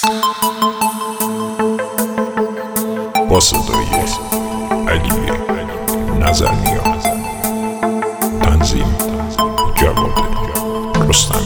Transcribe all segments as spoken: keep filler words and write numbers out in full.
با صدای علی نظرنیا، تنظیم جواد رستمی.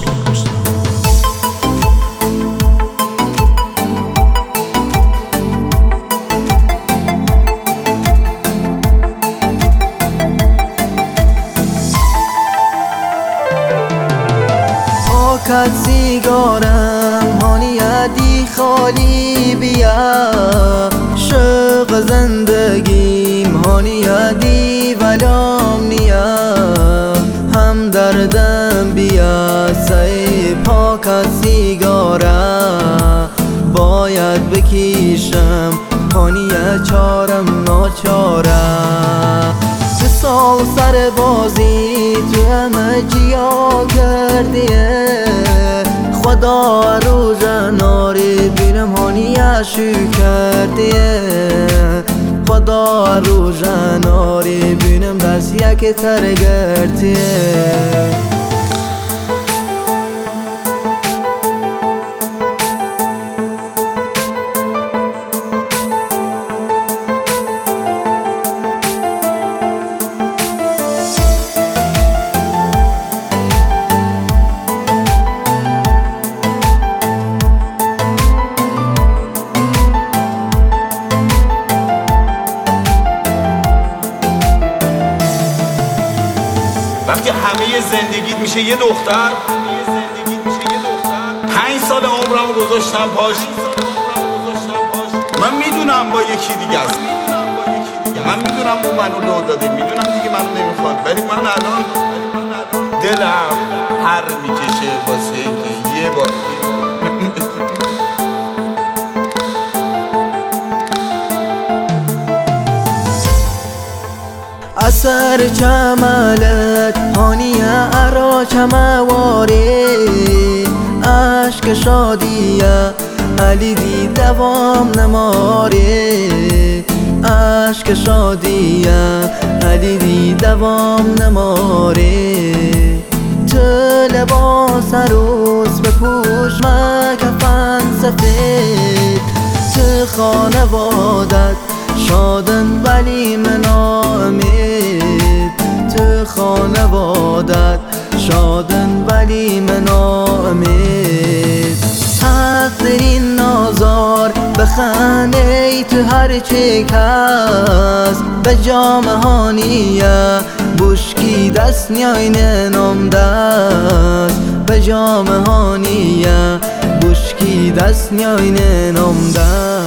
پاکت سیگارم هانیتی خالی بیا، شوق زندگیم هانیتی ولام نیا، هم دردم بیا سی پاکت سیگارم باید بکیشم هانیه چارم ناچاره. سال سر بازی تو همه جیا کردیه، خدا رو جناری بینم هانیه شو کردیه، خدا رو جناری بینم دست یک ترگردیه. وقتی همه زندگیت میشه یه دختر، پنج سال عمرم گذاشتم پاش، من میدونم با یکی دیگه است، من میدونم اون منو لو داده، میدونم دیگه منو نمیخواد، ولی من الان دلم هر میکشه واسه اینکه یه بار اثر چملت هانیه ارا چمواری، عشق شادیه علی دی دوام نماری، عشق شادیه علی دی دوام نماری. تو لباس عروس بپوش مکفن سفید، تو خانوادت شادن ولی من امید، تو خانوادت شادن ولی من امید. حقیقین نازار بخنه تو هر چی کس، به جام هانیه بشکی دست نیاین نام دست، به جام هانیه بشکی دست نیاین نام دست.